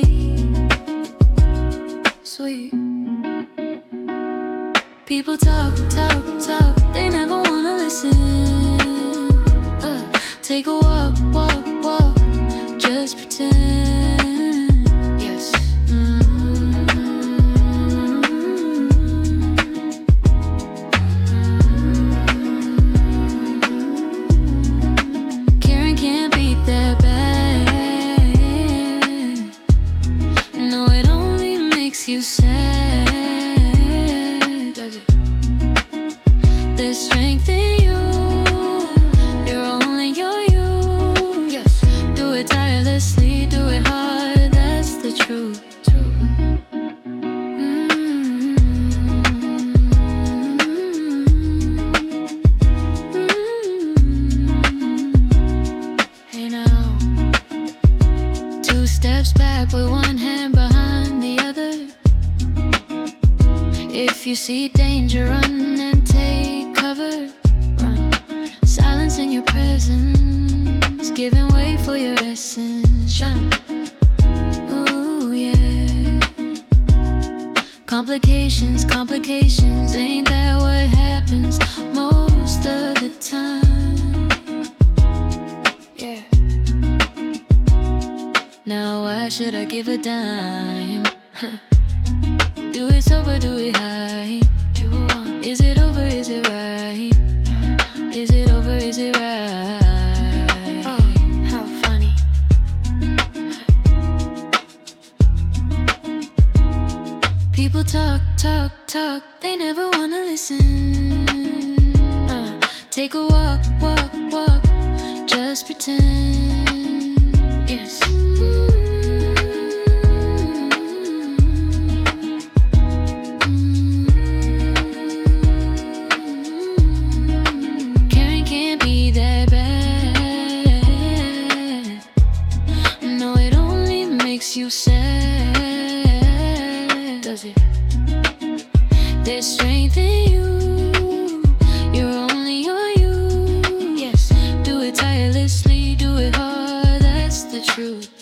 sweet. People talk, talk, talk, they never wanna listen. Take a walk, walk, walk, just pretend. Yes. Caring can't beat that bad. No, it only makes you sad. Does it? There's strength in you. You're only you. Yes. Do it tirelessly, do it hard. That's the truth. Hey now, 2 steps back with one hand behind the other. If you see danger, run and take cover. Run. Silence in your presence, giving way for your essence. Shine. Ooh, yeah. Complications, complications, ain't that what happens most of the time? Yeah. Now why should I give a dime? Do it sober, do it high. Is it over, is it right? Is it over, is it right? Oh, how funny. People talk, talk, talk, they never wanna listen. Take a walk, walk, walk, just pretend. Yes. Caring can't be that bad. No, it only makes you sad. Does it? There's strength in you. You're only you. Yes. Do it tirelessly, do it hard. That's the truth.